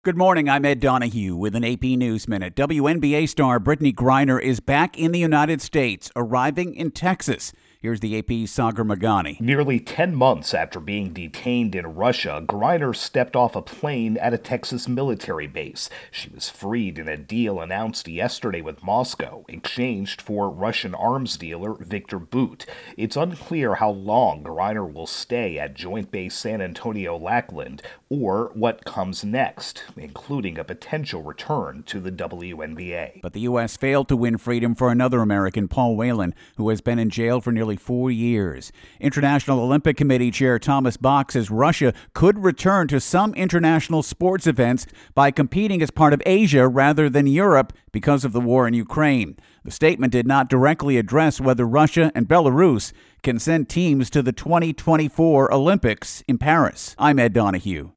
Good morning, I'm Ed Donahue with an AP News Minute. WNBA star Brittany Griner is back in the United States, arriving in Texas. Here's the AP's Sagar Meghani. Nearly 10 months after being detained in Russia, Griner stepped off a plane at a Texas military base. She was freed in a deal announced yesterday with Moscow, exchanged for Russian arms dealer Viktor Bout. It's unclear how long Griner will stay at Joint Base San Antonio-Lackland or what comes next, including a potential return to the WNBA. But the U.S. failed to win freedom for another American, Paul Whelan, who has been in jail for nearly 4 years. International Olympic Committee Chair Thomas Bach says Russia could return to some international sports events by competing as part of Asia rather than Europe because of the war in Ukraine. The statement did not directly address whether Russia and Belarus can send teams to the 2024 Olympics in Paris. I'm Ed Donahue.